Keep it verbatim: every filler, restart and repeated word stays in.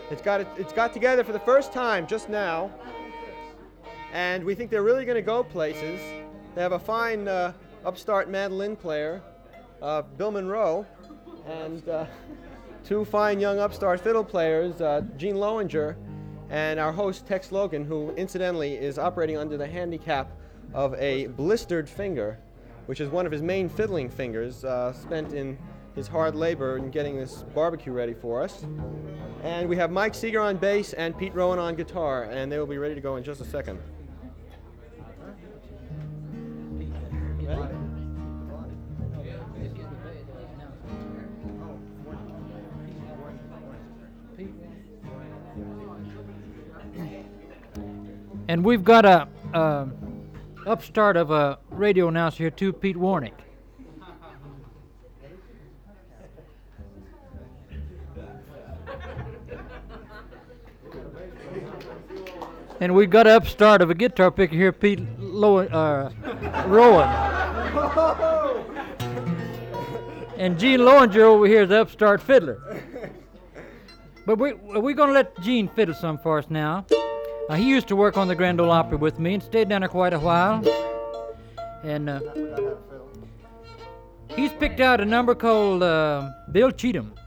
It's got, it's got together for the first time just now, and we think they're really going to go places. They have a fine uh, upstart mandolin player, uh, Bill Monroe, and uh, two fine young upstart fiddle players, uh, Gene Lowinger, and our host Tex Logan, who incidentally is operating under the handicap of a blistered finger, which is one of his main fiddling fingers, uh, spent in his hard labor in getting this barbecue ready for us. And we have Mike Seeger on bass and Pete Rowan on guitar, and they will be ready to go in just a second. Ready? And we've got a, a upstart of a radio announcer here too, Pete Warnick. And we've got an upstart of a guitar picker here, Pete Lo- uh, Rowan. And Gene Lowinger over here is the upstart fiddler. But we, we're going to let Gene fiddle some for us now. Uh, he used to work on the Grand Ole Opry with me and stayed down there quite a while. And uh, he's picked out a number called uh, Bill Cheatham.